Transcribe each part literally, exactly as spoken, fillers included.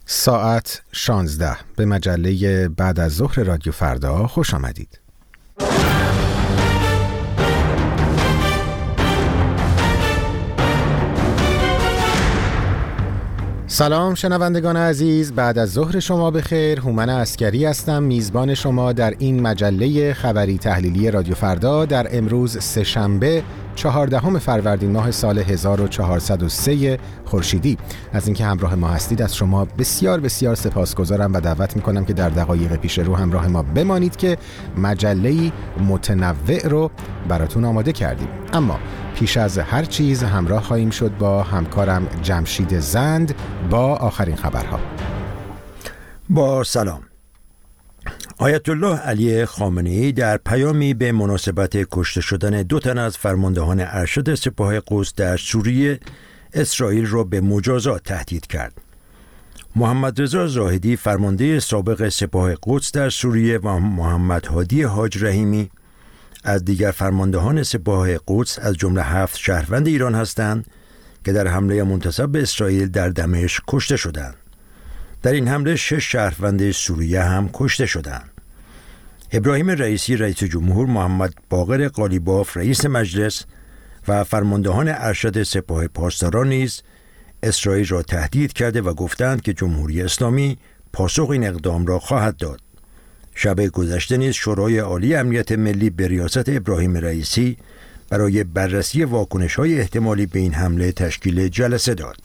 ساعت شانزده به مجله بعد از ظهر رادیو فردا خوش آمدید. سلام شنوندگان عزیز، بعد از ظهر شما بخیر. هومن عسکری هستم، میزبان شما در این مجله خبری تحلیلی رادیو فردا در امروز سه‌شنبه چهاردهم فروردین ماه سال هزار و چهارصد و سه خورشیدی. از اینکه همراه ما هستید از شما بسیار بسیار سپاسگزارم و دعوت میکنم که در دقایق پیش رو همراه ما بمانید که مجله‌ای متنوع رو براتون آماده کردیم. اما پیش از هر چیز همراه خواهیم شد با همکارم جمشید زند با آخرین خبرها. با سلام. آیت الله علی خامنه‌ای در پیامی به مناسبت کشته شدن دو تن از فرماندهان ارشد سپاه قدس در سوریه، اسرائیل را به مجازات تهدید کرد. محمد رضا زاهدی فرمانده سابق سپاه قدس در سوریه و محمد هادی حاج رحیمی از دیگر فرماندهان سپاه قدس از جمله هفت شهروند ایران هستند که در حمله منتصب به اسرائیل در دمشق کشته شدند. در این حمله شش شهروند سوریه هم کشته شدند. ابراهیم رئیسی رئیس جمهور، محمد باقر قالیباف رئیس مجلس و فرماندهان ارشد سپاه پاسداران نیز اسرائیل را تهدید کرده و گفتند که جمهوری اسلامی پاسخ این اقدام را خواهد داد. شب گذشته نیز شورای عالی امنیت ملی به ریاست ابراهیم رئیسی برای بررسی واکنش‌های احتمالی به این حمله تشکیل جلسه داد.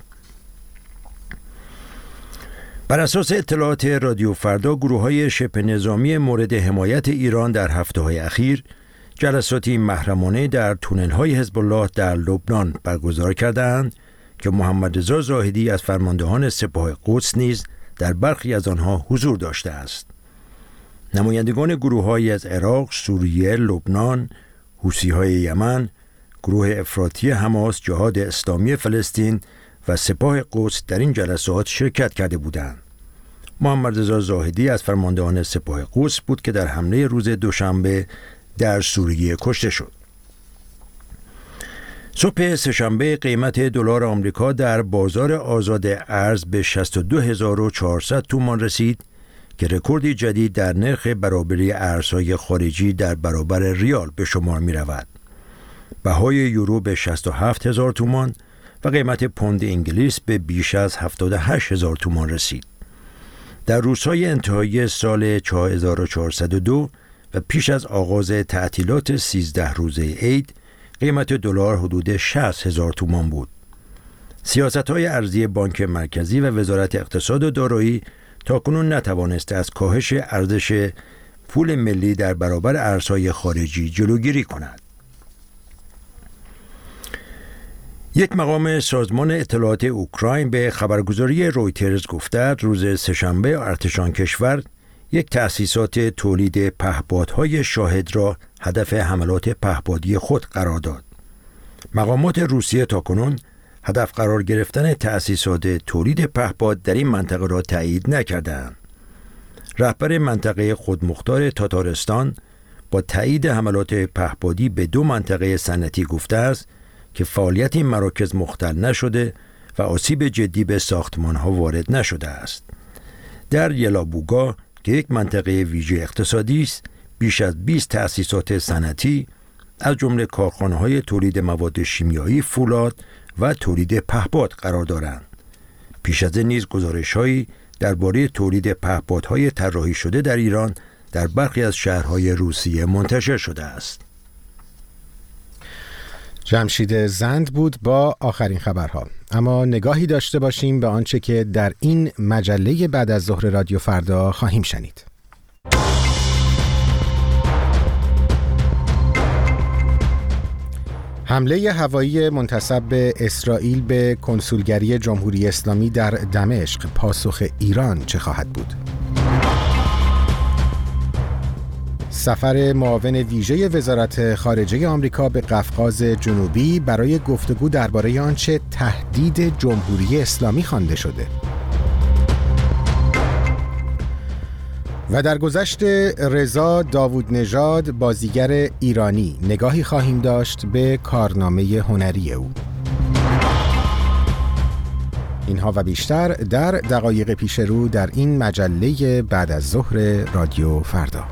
بر اساس اطلاعات رادیو فردا، گروه‌های شبه نظامی مورد حمایت ایران در هفته‌های اخیر جلساتی محرمانه در تونل‌های حزب الله در لبنان برگزار کردند که محمد رضا زاهدی از فرماندهان سپاه قدس نیز در برخی از آنها حضور داشته است. نمایندگان گروه‌هایی از عراق، سوریه، لبنان، حوثی‌های یمن، گروه افراطی حماس، جهاد اسلامی فلسطین و سپاه قدس در این جلسات شرکت کرده بودند. محمد رضا زاهدی از فرماندهان سپاه قدس بود که در حمله روز دوشنبه در سوریه کشته شد. صبح سه‌شنبه قیمت دلار آمریکا در بازار آزاد ارز به شصت و دو هزار و چهارصد تومان رسید که رکوردی جدید در نرخ برابری ارزهای خارجی در برابر ریال به شمار می رود. بهای یورو به شصت و هفت هزار تومان و قیمت پوند انگلیس به بیش از هفتاد و هشت هزار تومان رسید. در روزهای انتهایی سال هزار و چهارصد و دو و پیش از آغاز تعطیلات سیزده روزه عید، قیمت دلار حدود شصت هزار تومان بود. سیاست‌های ارزی بانک مرکزی و وزارت اقتصاد و دارایی تاکنون نتوانسته از کاهش ارزش پول ملی در برابر ارزهای خارجی جلوگیری کند. یک مقام سازمان اطلاعات اوکراین به خبرگزاری رویترز گفته روز سه‌شنبه ارتشان کشور یک تأسیسات تولید پهپادهای شاهد را هدف حملات پهپادی خود قرار داد. مقامات روسیه تاکنون هدف قرار گرفتن تأسیسات تولید پهپاد در این منطقه را تایید نکردند. رهبر منطقه خودمختار تاتارستان با تایید حملات پهپادی به دو منطقه صنعتی گفته است که فعالیت این مراکز مختل نشده و آسیب جدی به ساختمان‌ها وارد نشده است. در یلابوگا که یک منطقه ویژه اقتصادی است، بیش از بیست تأسیسات صنعتی از جمله کارخانه‌های تولید مواد شیمیایی، فولاد و تولید پهپاد قرار دارند. پیش از این نیز گزارش‌هایی درباره تولید پهپادهای طراحی شده در ایران در برخی از شهرهای روسیه منتشر شده است. جمشید زند بود با آخرین خبرها. اما نگاهی داشته باشیم به آنچه که در این مجله بعد از ظهر رادیو فردا خواهیم شنید. حمله هوایی منتسب به اسرائیل به کنسولگری جمهوری اسلامی در دمشق، پاسخ ایران چه خواهد بود؟ سفر معاون ویژه وزارت خارجه آمریکا به قفقاز جنوبی برای گفتگو درباره آنچه تهدید جمهوری اسلامی خوانده شده. و در گذشت رضا داوودنژاد بازیگر ایرانی نگاهی خواهیم داشت به کارنامه هنری او. اینها و بیشتر در دقایق پیش رو در این مجله بعد از ظهر رادیو فردا.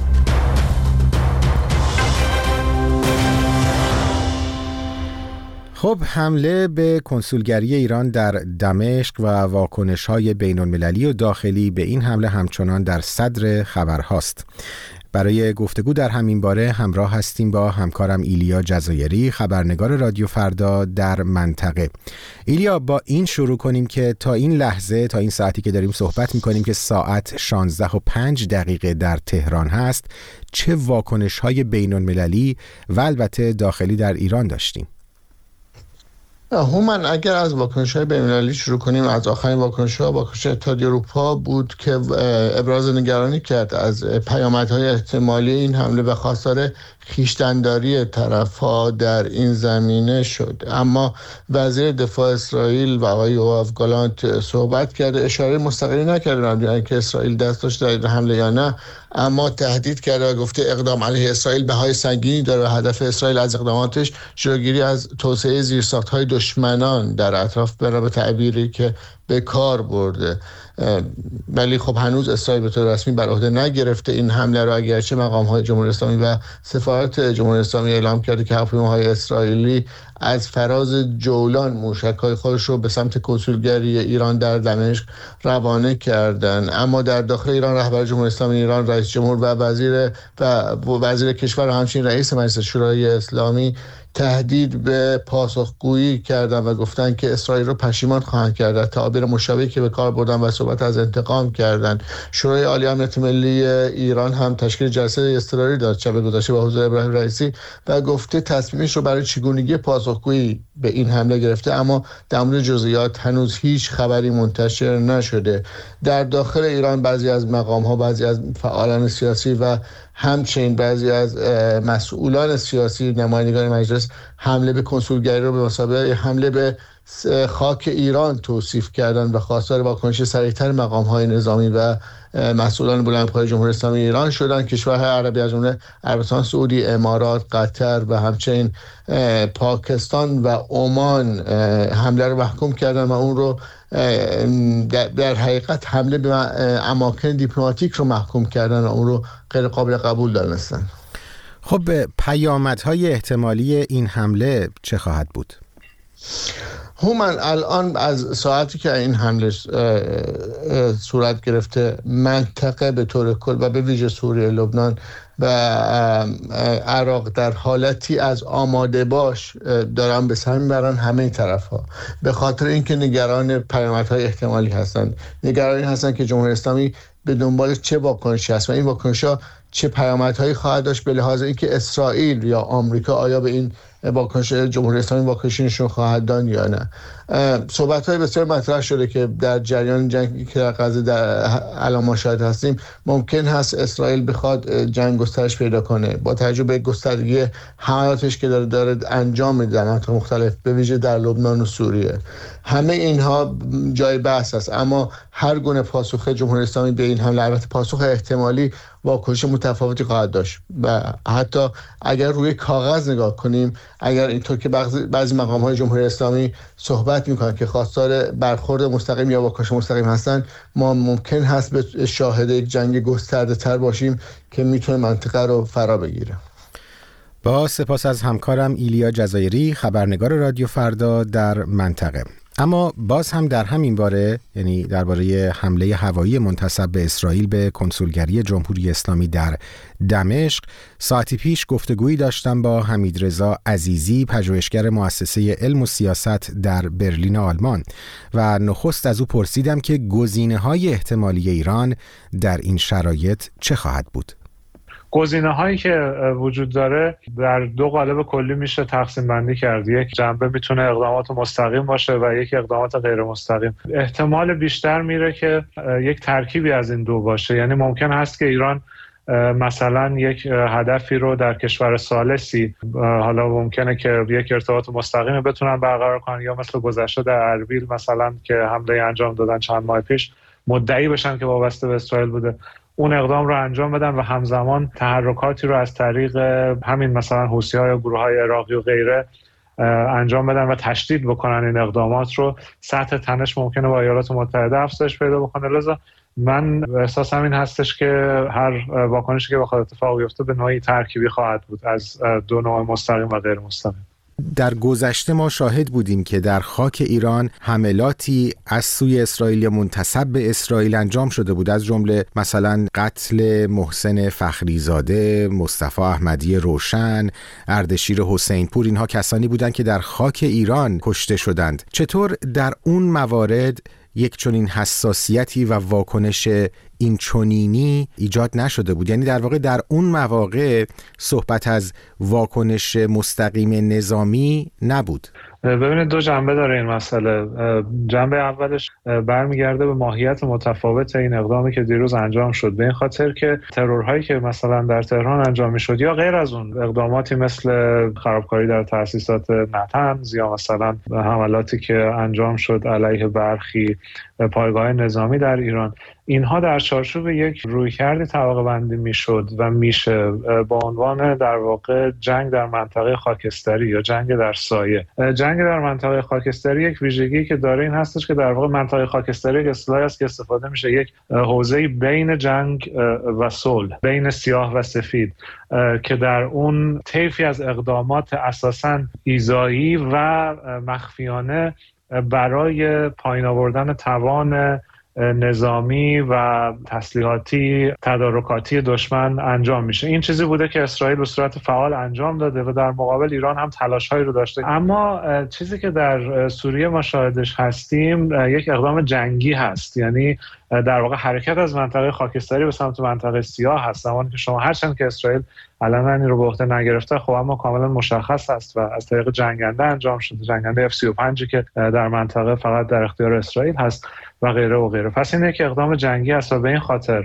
خب، حمله به کنسولگری ایران در دمشق و واکنش‌های بین‌المللی و داخلی به این حمله همچنان در صدر خبرهاست. برای گفتگو در همین باره همراه هستیم با همکارم ایلیا جزایری، خبرنگار رادیو فردا در منطقه. ایلیا، با این شروع کنیم که تا این لحظه، تا این ساعتی که داریم صحبت می‌کنیم که ساعت شانزده و پنج دقیقه در تهران هست، چه واکنش‌های بین‌المللی و البته داخلی در ایران داشتیم؟ هومن، اگر از واکنش‌های بین‌المللی شروع کنیم، از آخرین واکنش‌ها واکنش اتحادیه اروپا بود که ابراز نگرانی کرد از پیامدهای احتمالی این حمله و خواستار خویشتن‌داری طرف‌ها در این زمینه شد. اما وزیر دفاع اسرائیل و آقای یوآف گالانت صحبت کرده، اشاره مستقیمی نکرده که اسرائیل دست داشت در حمله یا نه، اما تهدید کرده و گفته اقدام علیه اسرائیل بهای سنگینی داره و هدف اسرائیل از اقداماتش جلوگیری از توسعه زیرساخت‌های دشمنان در اطراف برای به تعبیری که به کار برده. ولی خب هنوز اسرائیل به طور رسمی بر عهده نگرفته این حمله را، اگرچه مقام‌های جمهوری اسلامی و سفارت جمهوری اسلامی اعلام کرده که هواپیماهای اسرائیلی از فراز جولان موشک‌های خودش رو به سمت کنسولگری ایران در دمشق روانه کردن. اما در داخل ایران رهبر جمهوری اسلامی ایران، رئیس جمهور و وزیر و وزیر کشور و همچنین رئیس مجلس شورای اسلامی تهدید به پاسخگویی کردن و گفتن که اسرائیل رو پشیمان خواهند کرد. تعابیر مشابهی که به کار بردن و صحبت از انتقام کردن. شورای عالی امنیت ملی ایران هم تشکیل جلسه اضطراری داد شب گذشته با حضور ابراهیم رئیسی و گفته تصمیمش رو برای چگونگی پاسخگویی به این حمله گرفته، اما در مورد جزئیات هنوز هیچ خبری منتشر نشده. در داخل ایران بعضی از مقام‌ها، بعضی از فعالان سیاسی و همچنین بعضی از مسئولان سیاسی، نمایندگان مجلس، حمله به کنسولگری رو به مثابه حمله به خاک ایران توصیف کردن و خواستار واکنش سریعتر مقام‌های نظامی و مسئولان بلندپایه جمهوری اسلامی ایران شدن. کشورهای عربی از جمله عربستان سعودی، امارات، قطر و همچنین پاکستان و عمان حمله رو محکوم کردن و اون رو در حقیقت حمله به اماکن دیپلماتیک رو محکوم کردن و اون رو غیر قابل قبول دانستن. خب، پیامدهای احتمالی این حمله چه خواهد بود؟ هومن، الان از ساعتی که این حمله صورت گرفته، منطقه به طور کل و به ویژه سوریه، لبنان و عراق در حالتی از آماده باش دارن به سر میبرن همه طرف ها، به خاطر اینکه نگران پیامدهای احتمالی هستن. نگرانی هستن که جمهوری اسلامی به دنبال چه واکنشی هست و این واکنش‌ها چه پیامدهایی خواهد داشت، به لحاظ اینکه اسرائیل یا آمریکا آیا به این واکنش جمهوری اسلامی واکنشی نشون خواهد داد یا نه. صحبت‌های بسیار مطرح شده که در جریان جنگی که در غزه در الان ما شاهد هستیم، ممکن هست اسرائیل بخواد جنگ گسترش پیدا کنه با توجه به گستردگی حملاتش که داره داره انجام میده در مناطق مختلف، به ویژه در لبنان و سوریه. همه اینها جای بحث است، اما هر گونه پاسخ جمهوری اسلامی به این حمله، البته پاسخ احتمالی، واکنش متفاوتی خواهد داشت و حتی اگر روی کاغذ نگاه کنیم، اگر اینطور که بعضی مقام‌های جمهوری اسلامی صحبت میکنن که خواستار برخورد مستقیم یا واکنش مستقیم هستن، ما ممکن هست به شاهد یک جنگ گسترده تر باشیم که میتونه منطقه رو فرا بگیره. با سپاس از همکارم ایلیا جزایری، خبرنگار رادیو فردا در منطقه. اما باز هم در همین باره، یعنی درباره حمله هوایی منتسب به اسرائیل به کنسولگری جمهوری اسلامی در دمشق، ساعتی پیش گفتگویی داشتم با حمیدرضا عزیزی، پژوهشگر مؤسسه علم و سیاست در برلین آلمان، و نخست از او پرسیدم که گزینه‌های احتمالی ایران در این شرایط چه خواهد بود. گزینه هایی که وجود داره در دو قالب کلی میشه تقسیم بندی کرد. یک جنبه میتونه اقدامات مستقیم باشه و یک اقدامات غیر مستقیم. احتمال بیشتر میره که یک ترکیبی از این دو باشه، یعنی ممکن هست که ایران مثلا یک هدفی رو در کشور ثالثی، حالا ممکنه که یک ارتباط مستقیم بتونن برقرار کنن، یا مثل گذشته در اربیل مثلا که حمله انجام دادن چند ماه پیش، مدعی بشن که وابسته به اسرائیل بوده، اون اقدام رو انجام بدن و همزمان تحرکاتی رو از طریق همین مثلا حوثی‌ها یا گروه‌های عراقی و غیره انجام بدن و تشدید بکنن این اقدامات رو، سطح تنش ممکنه با ایالات متحده افزایش پیدا بکنه. لذا من احساسم این هستش که هر واکنشی که بخواد اتفاق بیفته به نوعی ترکیبی خواهد بود از دو نوع مستقیم و غیر مستقیم. در گذشته ما شاهد بودیم که در خاک ایران حملاتی از سوی اسرائیل منتسب به اسرائیل انجام شده بود، از جمله مثلا قتل محسن فخریزاده، مصطفی احمدی روشن، اردشیر حسین پور. اینها کسانی بودند که در خاک ایران کشته شدند. چطور در اون موارد یک چنین حساسیتی و واکنش این چنینی ایجاد نشده بود؟ یعنی در واقع در اون مواقع صحبت از واکنش مستقیم نظامی نبود. ببینید دو جنبه داره این مسئله. جنبه اولش برمیگرده به ماهیت متفاوت این اقدامی که دیروز انجام شد، به این خاطر که ترورهایی که مثلا در تهران انجام میشد یا غیر از اون اقداماتی مثل خرابکاری در تأسیسات نطنز یا مثلا حملاتی که انجام شد علیه برخی پایگاه نظامی در ایران، اینها در چارچوب یک رویکردی طبقه بندی میشد و میشه با عنوان در واقع جنگ در منطقه خاکستری یا جنگ در سایه. جنگ در منطقه خاکستری یک ویژگی که داره این هستش که در واقع منطقه خاکستری یک اصطلاحی است که استفاده میشه یک حوزه بین جنگ و صلح، بین سیاه و سفید، که در اون طیفی از اقدامات اساساً ایذایی و مخفیانه برای پایین آوردن توان نظامی و تسلیحاتی تدارکاتی دشمن انجام میشه. این چیزی بوده که اسرائیل به صورت فعال انجام داده و در مقابل ایران هم تلاش‌هایی رو داشته. اما چیزی که در سوریه ما شاهدش هستیم یک اقدام جنگی هست، یعنی در واقع حرکت از منطقه خاکستری به سمت منطقه سیاه هست. زمانی که شما هرچند که اسرائیل علنا این رو به عهده نگرفته، خب اما کاملا مشخص است و از طریق جنگنده انجام شده، جنگنده اف سی و پنج که در منطقه فقط در اختیار اسرائیل هست و غیره و غیره. پس این یک اقدام جنگی است و به این خاطر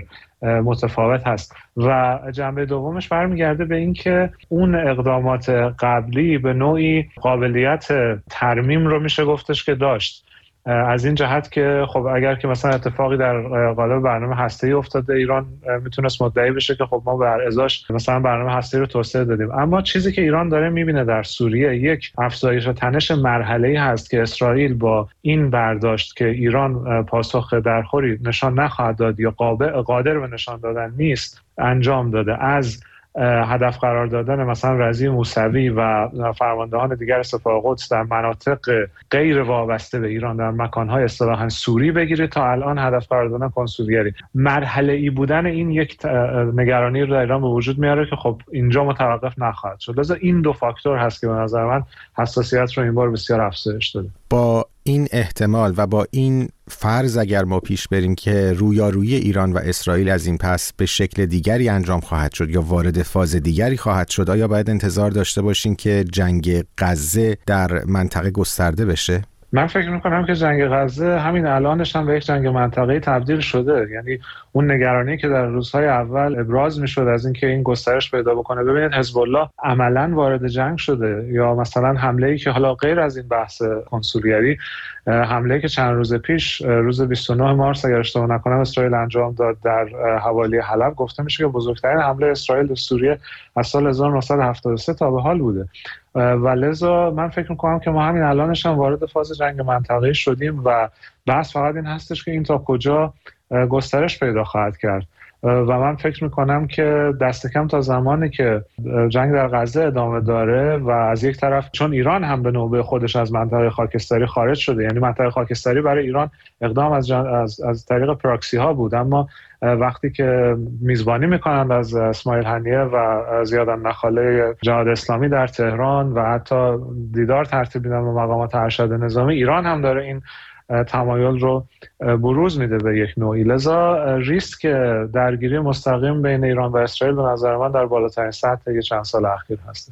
متفاوت هست. و جنبه دومش برمیگرده به این که اون اقدامات قبلی به نوعی قابلیت ترمیم رو میشه گفتش که داشت، از این جهت که خب اگر که مثلا اتفاقی در قالب برنامه هسته‌ای افتاده، ایران میتونست مدعی بشه که خب ما بر ازاش مثلا برنامه هسته‌ای رو توسعه دادیم. اما چیزی که ایران داره میبینه در سوریه یک افزایش تنش مرحله‌ای هست که اسرائیل با این برداشت که ایران پاسخ درخوری نشان نخواهد داد یا قادر به نشان دادن نیست انجام داده، از هدف قرار دادن مثلا رضی موسوی و فرماندهان دیگر سپاه قدس در مناطق غیر وابسته به ایران در مکان‌های اصطلاحاً سوری بگیره تا الان هدف قرار دادن کنسولگری. مرحله‌ای بودن این یک نگرانی رو در ایران به وجود میاره که خب اینجا متوقف نخواهد شد. لذا این دو فاکتور هست که به نظر من حساسیت رو این بار بسیار افزایش داده. با این احتمال و با این فرض اگر ما پیش بریم که رویارویی ایران و اسرائیل از این پس به شکل دیگری انجام خواهد شد یا وارد فاز دیگری خواهد شد، آیا باید انتظار داشته باشیم که جنگ غزه در منطقه گسترده بشه؟ من فکر میکنم که جنگ غزه همین الانش هم به یک جنگ منطقه‌ای تبدیل شده. یعنی اون نگرانی که در روزهای اول ابراز میشد از اینکه این گسترش پیدا بکنه، ببینید حزب الله عملاً وارد جنگ شده، یا مثلا حمله‌ای که حالا غیر از این بحث کنسولگری، حمله‌ای که چند روز پیش روز بیست و نه مارس اگر اشتباه نکنم اسرائیل انجام داد در حوالی حلب، گفته میشه که بزرگترین حمله اسرائیل به سوریه از سال هزار و نهصد و هفتاد و سه تا به حال بوده. و لذا من فکر میکنم که ما همین الانش هم وارد فاز جنگ منطقه‌ای شدیم و بحث فقط این هستش که این تا کجا گسترش پیدا خواهد کرد. و من فکر میکنم که دست کم تا زمانی که جنگ در غزه ادامه داره و از یک طرف چون ایران هم به نوبه خودش از منطقه خاکستری خارج شده، یعنی منطقه خاکستری برای ایران اقدام از, از, از طریق پراکسی ها بود، اما وقتی که میزبانی میکنند از اسماعیل هنیه و زیاد نخاله جهاد اسلامی در تهران و حتی دیدار ترتیب میدن با مقامات ارشد نظامی، ایران هم داره این تمایل رو بروز میده به یک نوعی. لذا ریسک درگیری مستقیم بین ایران و اسرائیل به نظر من در بالاترین سطح چند سال اخیر هست.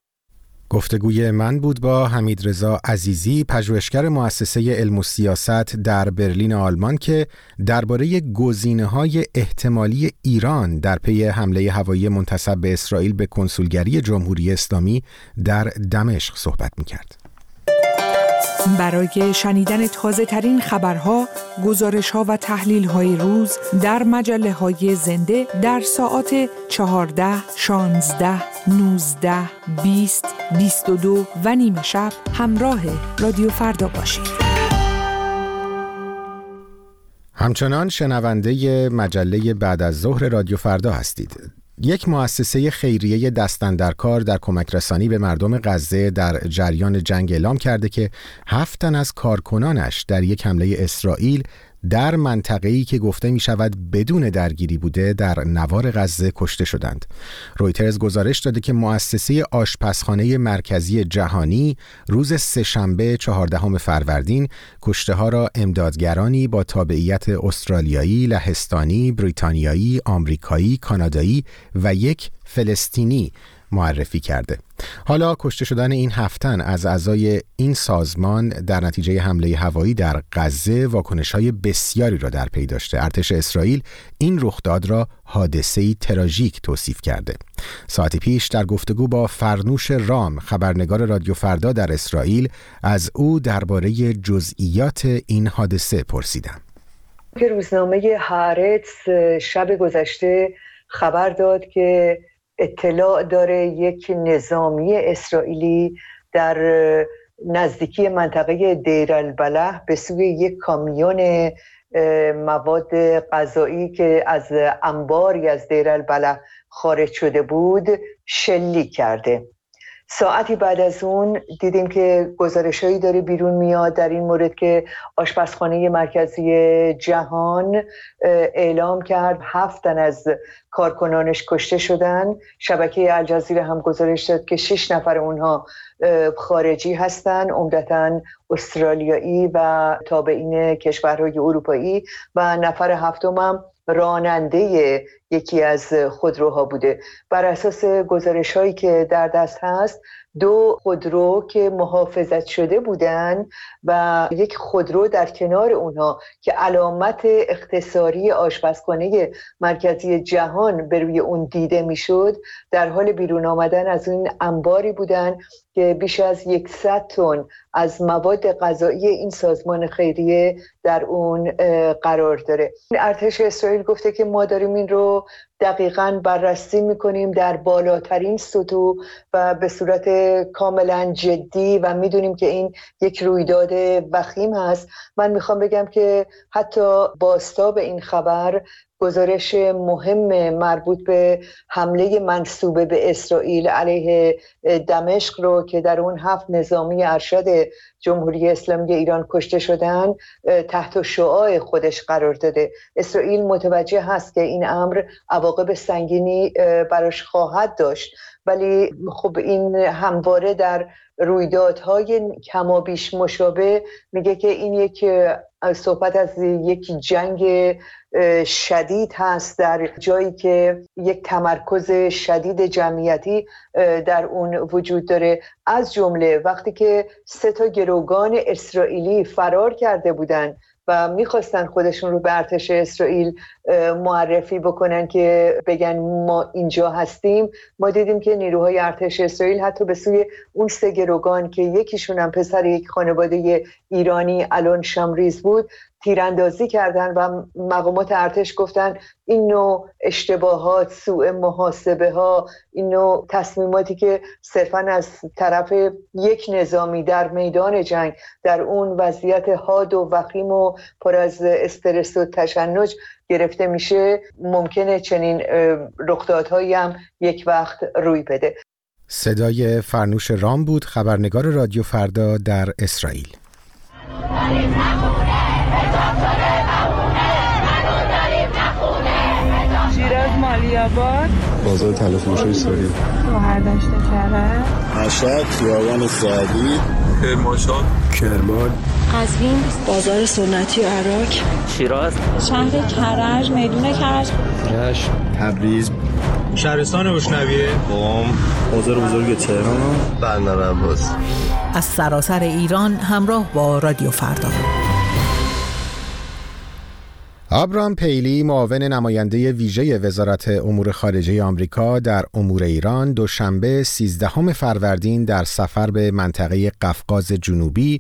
گفتگوی من بود با حمیدرضا عزیزی، پژوهشگر مؤسسه علم و سیاست در برلین آلمان، که درباره گزینه‌های احتمالی ایران در پی حمله هوایی منتسب به اسرائیل به کنسولگری جمهوری اسلامی در دمشق صحبت می‌کرد. برای شنیدن تازه ترین خبرها، گزارش ها و تحلیل های روز در مجله های زنده در ساعات چهارده، شانزده، نوزده، بیست، بیست و دو و نیمه شب همراه رادیو فردا باشید. همچنان شنونده مجله بعد از ظهر رادیو فردا هستید. یک مؤسسه خیریه دست‌اندرکار در کمک رسانی به مردم غزه در جریان جنگ اعلام کرده که هفت تن از کارکنانش در یک حمله اسرائیل در منطقه‌ای که گفته می شود بدون درگیری بوده در نوار غزه کشته شدند. رویترز گزارش داده که مؤسسه آشپزخانه مرکزی جهانی روز سه‌شنبه چهاردهم فروردین کشته ها را امدادگرانی با تابعیت استرالیایی، لهستانی، بریتانیایی، آمریکایی، کانادایی و یک فلسطینی معرفی کرده. حالا کشته شدن این هفت تن از اعضای این سازمان در نتیجه حمله هوایی در غزه واکنش‌های بسیاری را در پی داشته. ارتش اسرائیل این رخداد را حادثه‌ای تراژیک توصیف کرده. ساعتی پیش در گفتگو با فرنوش رام، خبرنگار رادیو فردا در اسرائیل، از او درباره جزئیات این حادثه پرسیدم. روزنامه هارتز شب گذشته خبر داد که اطلاع داره یک نظامی اسرائیلی در نزدیکی منطقه دیر البلح به سوی یک کامیون مواد غذایی که از انباری از دیر البلح خارج شده بود شلیک کرده. ساعتی بعد از اون دیدیم که گزارش‌هایی داره بیرون میاد در این مورد که آشپزخانه مرکزی جهان اعلام کرد هفت تن از کارکنانش کشته شدن. شبکه الجزیره هم گزارش داد که شش نفر اونها خارجی هستن، عمدتاً استرالیایی و تابعین کشورهای اروپایی، و نفر هفتم هم راننده یکی از خودروها بوده. بر اساس گزارش هایی که در دست هست، دو خودرو که محافظت شده بودن و یک خودرو در کنار اونها که علامت اختصاری آشپزخانه مرکزی جهان بر روی اون دیده میشد، در حال بیرون آمدن از این انباری بودن که بیش از صد تن از مواد غذایی این سازمان خیریه در اون قرار داره. ارتش اسرائیل گفته که ما داریم این رو دقیقاً بررسی میکنیم در بالاترین سطوح و به صورت کاملا جدی و میدونیم که این یک رویداد وخیم هست. من میخوام بگم که حتی بازتاب این خبر گزارش مهم مربوط به حمله منسوبه به اسرائیل علیه دمشق رو که در اون هفت نظامی ارشد جمهوری اسلامی ایران کشته شدن تحت شعاع خودش قرار داده. اسرائیل متوجه هست که این امر عواقب سنگینی براش خواهد داشت، ولی خب این همواره در رویدادهای کمابیش مشابه میگه که این یک صحبت از یک جنگ شدید هست در جایی که یک تمرکز شدید جمعیتی در اون وجود داره. از جمله وقتی که سه تا گروگان اسرائیلی فرار کرده بودن و میخواستن خودشون رو به ارتش اسرائیل معرفی بکنن که بگن ما اینجا هستیم، ما دیدیم که نیروهای ارتش اسرائیل حتی به سوی اون سه گروگان که یکیشون هم پسر یک خانواده ایرانی الان شمریز بود تیراندازی کردن و مقامات ارتش گفتن این نوع اشتباهات، سوء محاسبه ها، این نوع تصمیماتی که صرفاً از طرف یک نظامی در میدان جنگ در اون وضعیت حاد و وخیم و پر از استرس و تشنج گرفته میشه، ممکنه چنین رخدادهایی هم یک وقت روی بده. صدای فرنوش رام بود، خبرنگار رادیو فردا در اسرائیل. شیراز مالی‌آباد، بازار تلفروشی سوری، شهردشت کرج، مشهد، خیابان سعدی، کرمانشاه، کرمان، قزوین، بازار سنتی و عراق، شیراز، شهر کرج، میدون کرج، رشت، تبریز، شهرستان بوشنویه، قم، بازار بزرگ تهران، بندر عباس. از سراسر ایران همراه با رادیو فردا. آبرام پیلی، معاون نماینده ویژه وزارت امور خارجه آمریکا در امور ایران، دوشنبه سیزدهم فروردین در سفر به منطقه قفقاز جنوبی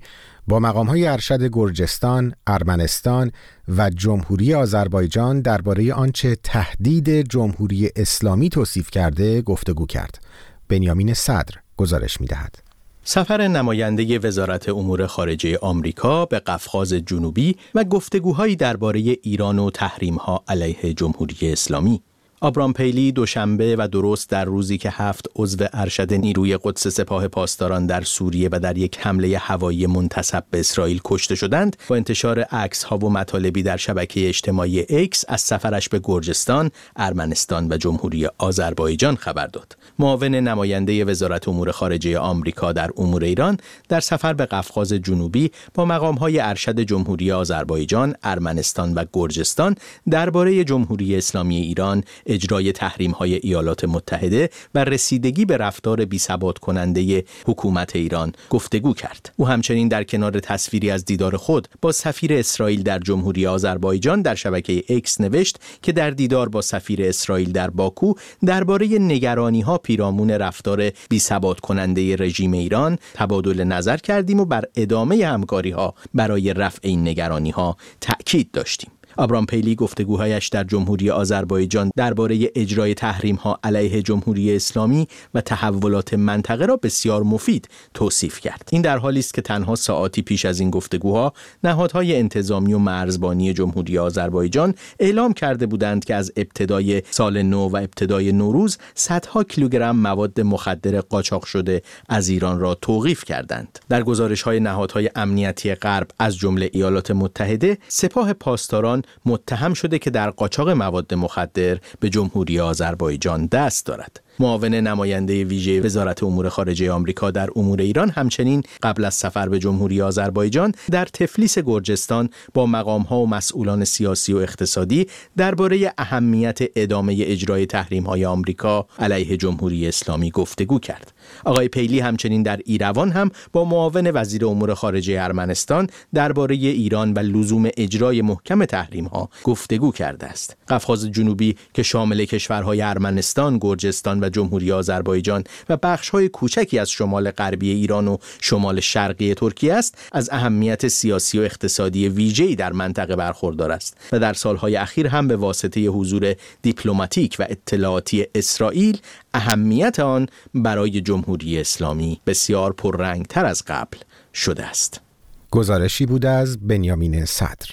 با مقام‌های ارشد گرجستان، ارمنستان و جمهوری آذربایجان درباره آنچه تهدید جمهوری اسلامی توصیف کرده گفتگو کرد. بنیامین صدر گزارش می‌دهد. سفر نماینده وزارت امور خارجه آمریکا به قفقاز جنوبی و گفتگوهایی درباره ایران و تحریم‌ها علیه جمهوری اسلامی. آبرام پیلی دوشنبه و درست در روزی که هفت عضو ارشد نیروی قدس سپاه پاسداران در سوریه و در یک حمله هوایی منتسب به اسرائیل کشته شدند، با انتشار عکس‌ها و مطالبی در شبکه اجتماعی ایکس از سفرش به گرجستان، ارمنستان و جمهوری آذربایجان خبر داد. معاون نماینده وزارت امور خارجه آمریکا در امور ایران در سفر به قفقاز جنوبی با مقام‌های ارشد جمهوری آذربایجان، ارمنستان و گرجستان درباره جمهوری اسلامی ایران، اجرای تحریم‌های ایالات متحده و رسیدگی به رفتار بی‌ثبات کننده حکومت ایران گفتگو کرد. او همچنین در کنار تصویری از دیدار خود با سفیر اسرائیل در جمهوری آذربایجان در شبکه ایکس نوشت که در دیدار با سفیر اسرائیل در باکو درباره نگرانی‌ها پیرامون رفتار بی‌ثبات کننده رژیم ایران تبادل نظر کردیم و بر ادامه همکاری‌ها برای رفع این نگرانی‌ها تأکید داشتیم. آبرام پیلی گفتگوهایش در جمهوری آذربایجان درباره اجرای تحریم‌ها علیه جمهوری اسلامی و تحولات منطقه را بسیار مفید توصیف کرد. این در حالی است که تنها ساعاتی پیش از این گفتگوها نهادهای انتظامی و مرزبانی جمهوری آذربایجان اعلام کرده بودند که از ابتدای سال نو و ابتدای نوروز صدها کیلوگرم مواد مخدر قاچاق شده از ایران را توقیف کردند. در گزارش‌های نهادهای امنیتی غرب از جمله ایالات متحده، سپاه پاسداران متهم شده که در قاچاق مواد مخدر به جمهوری آذربایجان دست دارد. معاون نماینده ویژه وزارت امور خارجه آمریکا در امور ایران همچنین قبل از سفر به جمهوری آذربایجان در تفلیس گرجستان با مقام‌ها و مسئولان سیاسی و اقتصادی درباره اهمیت ادامه اجرای تحریم‌های آمریکا علیه جمهوری اسلامی گفتگو کرد. آقای پیلی همچنین در ایروان هم با معاون وزیر امور خارجه ارمنستان درباره ایران و لزوم اجرای محکم تحریم‌ها گفتگو کرده است. قفقاز جنوبی که شامل کشورهای ارمنستان، گرجستان و جمهوری آذربایجان و بخش‌های کوچکی از شمال غربی ایران و شمال شرقی ترکیه است، از اهمیت سیاسی و اقتصادی ویژه‌ای در منطقه برخوردار است و در سالهای اخیر هم به واسطه حضور دیپلماتیک و اطلاعاتی اسرائیل اهمیت آن برای جمهوری اسلامی بسیار پررنگ‌تر از قبل شده است. گزارشی بود از بنیامین صدر.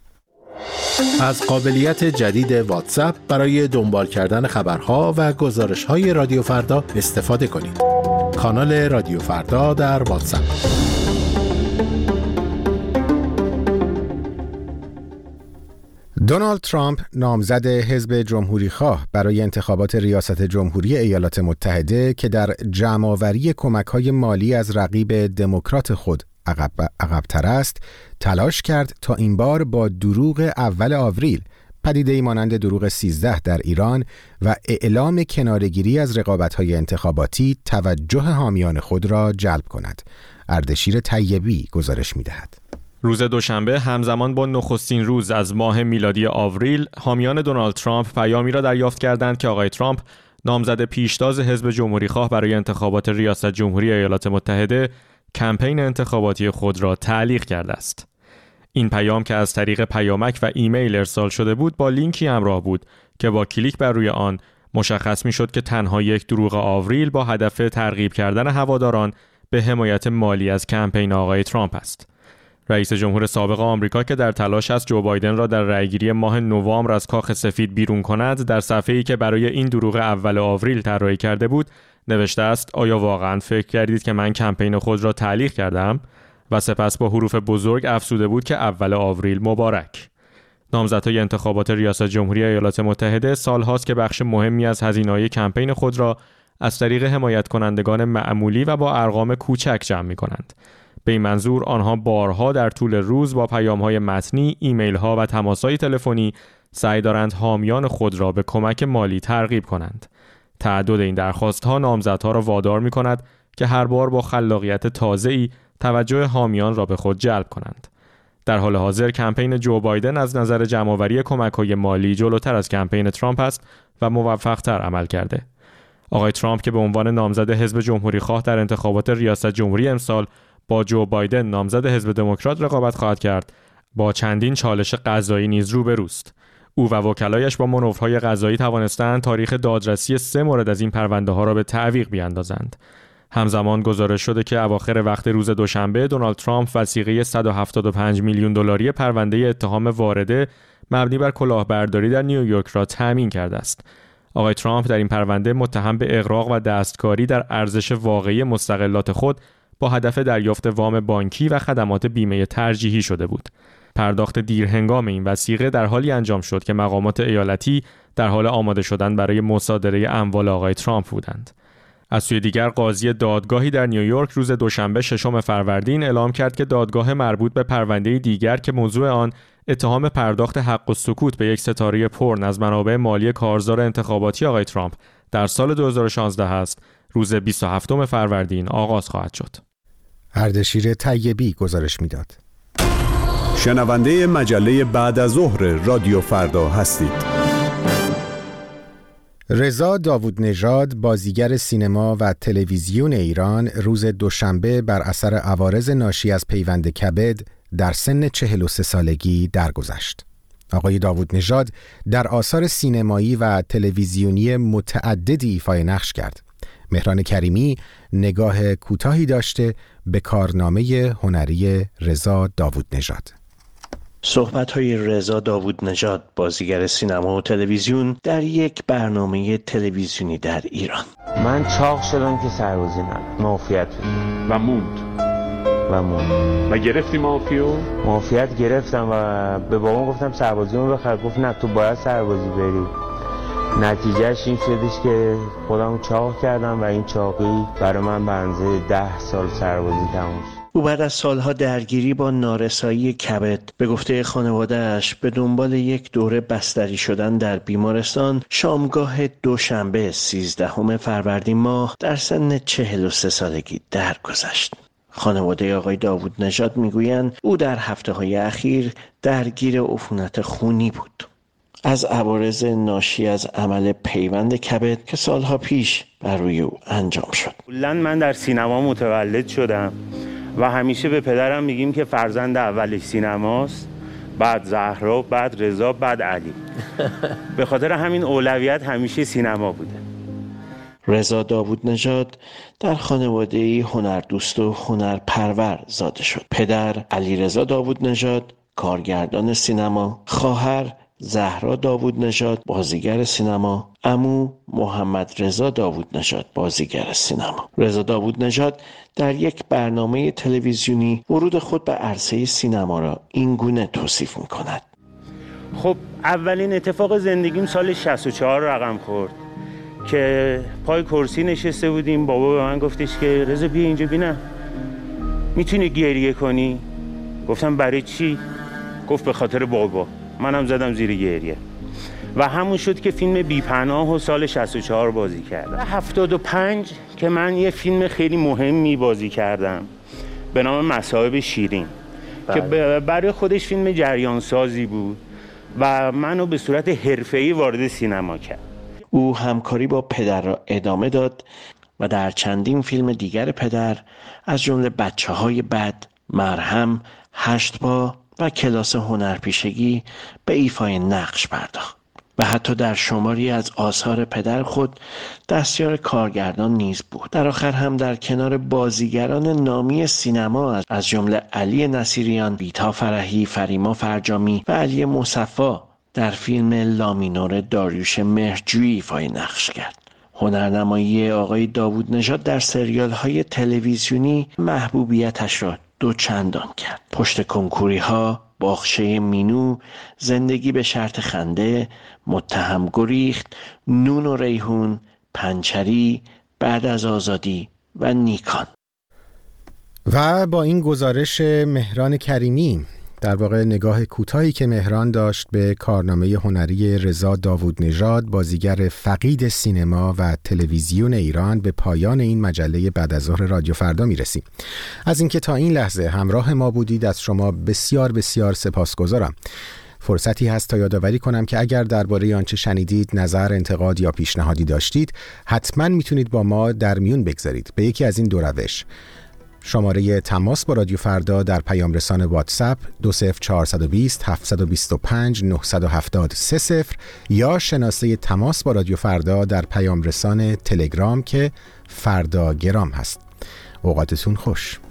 از قابلیت جدید واتساپ برای دنبال کردن خبرها و گزارش‌های رادیو فردا استفاده کنید. کانال رادیو فردا در واتساپ. دونالد ترامپ نامزد حزب جمهوریخواه برای انتخابات ریاست جمهوری ایالات متحده که در جمع‌آوری کمک‌های مالی از رقیب دموکرات خود عقب عقب‌تر است، تلاش کرد تا این بار با دروغ اول آوریل، پدیده‌ای مانند دروغ سیزده در ایران و اعلام کناره‌گیری از رقابت‌های انتخاباتی توجه حامیان خود را جلب کند. اردشیر طیبی گزارش می‌دهد. روز دوشنبه همزمان با نخستین روز از ماه میلادی آوریل، حامیان دونالد ترامپ پیامی را دریافت کردند که آقای ترامپ نامزد پیشتاز حزب جمهوریخواه برای انتخابات ریاست جمهوری ایالات متحده کمپین انتخاباتی خود را تعلیق کرده است. این پیام که از طریق پیامک و ایمیل ارسال شده بود با لینکی همراه بود که با کلیک بر روی آن مشخص می شد که تنها یک دروغ آوریل با هدف ترغیب کردن هواداران به حمایت مالی از کمپین آقای ترامپ است. رئیس جمهور سابق آمریکا که در تلاش است جو بایدن را در رأیگیری ماه نوامبر از کاخ سفید بیرون کند، در صفحه‌ای که برای این دروغ اول آوریل طراحی کرده بود نوشته است: آیا واقعاً فکر کردید که من کمپین خود را تعلیق کردم؟ و سپس با حروف بزرگ افزوده بود که اول آوریل مبارک. نامزدهای انتخابات ریاست جمهوری ایالات متحده سالهاست که بخش مهمی از هزینه‌های کمپین خود را از طریق حمایت کنندگان معمولی و با ارقام کوچک جمع می‌کنند. به این منظور آنها بارها در طول روز با پیام‌های متنی، ایمیل‌ها و تماس‌های تلفنی سعی دارند حامیان خود را به کمک مالی ترغیب کنند. تعدد این درخواست‌ها نامزدها را وادار می‌کند که هر بار با خلاقیت تازه‌ای توجه حامیان را به خود جلب کنند. در حال حاضر کمپین جو بایدن از نظر جمع‌آوری کمک‌های مالی جلوتر از کمپین ترامپ است و موفق‌تر عمل کرده. آقای ترامپ که به عنوان نامزد حزب جمهوریخواه در انتخابات ریاست جمهوری امسال با جو بایدن نامزد حزب دموکرات رقابت خواهد کرد، با چندین چالش قضایی نیز روبروست. او و وکلایش با منوفهای قضایی توانستند تاریخ دادرسی سه مورد از این پرونده ها را به تعویق بیاندازند. همزمان گزارش شده که اواخر وقت روز دوشنبه دونالد ترامپ وثیقه صد و هفتاد و پنج میلیون دلاری پرونده اتهام وارده مبنی بر کلاهبرداری در نیویورک را تامین کرده است. آقای ترامپ در این پرونده متهم به اغراق و دستکاری در ارزش واقعی مستغلات خود با هدف دریافت وام بانکی و خدمات بیمه ترجیحی شده بود. پرداخت دیرهنگام این وثیقه در حالی انجام شد که مقامات ایالتی در حال آماده شدن برای مصادره اموال آقای ترامپ بودند. از سوی دیگر قاضی دادگاهی در نیویورک روز دوشنبه ششم فروردین اعلام کرد که دادگاه مربوط به پرونده دیگر که موضوع آن اتهام پرداخت حق السکوت به یک ستاره پورن از منابع مالی کارزار انتخاباتی آقای ترامپ در سال دو هزار و شانزده است، روز بیست و هفتم فروردین آغاز خواهد شد. اردشیر طیبی گزارش میداد. شنونده مجله بعد از ظهر رادیو فردا هستید. رضا داوودنژاد بازیگر سینما و تلویزیون ایران روز دوشنبه بر اثر عوارض ناشی از پیوند کبد در سن چهل و سه سالگی درگذشت. آقای داوودنژاد در آثار سینمایی و تلویزیونی متعددی ایفای نقش کرد. مهران کریمی نگاه کوتاهی داشته به کارنامه هنری رضا داوودنژاد. صحبت‌های رضا داوودنژاد بازیگر سینما و تلویزیون در یک برنامه تلویزیونی در ایران. من چاق شدم که سربازی ندارم، معافیت و موند و موند و گرفتی معافیو؟ معافیت گرفتم و به بابام گفتم سربازیمو بخر، گفت نه تو باید سربازی بری. نتیجهش این شدش که خودم چاق کردم و این چاقی برای من به اندازه ده سال سربازی تموم شد. او بعد از سالها درگیری با نارسایی کبد به گفته خانواده‌اش به دنبال یک دوره بستری شدن در بیمارستان شامگاه دوشنبه سیزدهم فروردین ماه در سن چهل و سه سالگی درگذشت. خانواده آقای داوودنژاد میگویند او در هفته‌های اخیر درگیر عفونت خونی بود. از عوارض ناشی از عمل پیوند کبد که سالها پیش بر روی او انجام شد. کلاً من در سینما متولد شدم و همیشه به پدرم میگیم که فرزند اولش سینماست، بعد زهرا، بعد رضا، بعد علی. به خاطر همین اولویت همیشه سینما بوده. رضا داوودنژاد در خانواده‌ای هنردوست و هنرپرور زاده شد. پدر علیرضا داوودنژاد کارگردان سینما، خواهر زهرا داوودنژاد بازیگر سینما، عمو محمد رضا داوودنژاد بازیگر سینما. رضا داوودنژاد در یک برنامه تلویزیونی ورود خود به عرصه سینما را این گونه توصیف می‌کند. خب اولین اتفاق زندگیم سال شصت و چهار رقم خورد که پای کرسی نشسته بودیم، بابا به من گفتش که رضا بیا اینجا ببینم، میتونی گریه کنی؟ گفتم برای چی؟ گفت به خاطر بابا. منم زدم زیر گریه و همون شد که فیلم بی‌پناه و سال شصت و چهار بازی کردم. هفتاد و پنج که من یه فیلم خیلی مهمی بازی کردم به نام مصائب شیرین بله. که برای خودش فیلم جریان سازی بود و منو به صورت حرفه‌ای وارد سینما کرد. او همکاری با پدر را ادامه داد و در چندین فیلم دیگر پدر از جمله بچه‌های بد، مرهم، هشت پا و کلاس هنرپیشگی به ایفای نقش پرداخت و حتی در شماری از آثار پدر خود دستیار کارگردان نیز بود. در آخر هم در کنار بازیگران نامی سینما از جمله علی نصیریان، بیتا فرحی، فریما فرجامی و علی مصفی در فیلم لامینور داریوش مهرجویی ایفای نقش کرد. هنرنمایی آقای داوودنژاد در سریال‌های تلویزیونی محبوبیتش را دو چندان کرد. پشت کنکوری ها، باغچه مینو، زندگی به شرط خنده، متهم گریخت، نون و ریحون، پنچری، بعد از آزادی و نیکان. و با این گزارش مهران کریمی، در واقع نگاه کوتاهی که مهران داشت به کارنامه هنری رضا داوودنژاد بازیگر فقید سینما و تلویزیون ایران، به پایان این مجله بعد از ظهر رادیو فردا میرسیم. از اینکه تا این لحظه همراه ما بودید از شما بسیار بسیار سپاسگزارم. فرصتی هست تا یادآوری کنم که اگر درباره آنچه شنیدید نظر، انتقاد یا پیشنهادی داشتید، حتما میتونید با ما در میون بگذارید به یکی از این دو روش: شماره تماس با رادیو فردا در پیام رسان واتساپ دو صفر چهار دو صفر هفت دو پنج نه هفت سه صفر یا شناسه تماس با رادیو فردا در پیام رسان تلگرام که فردا گرام هست. اوقاتتون خوش.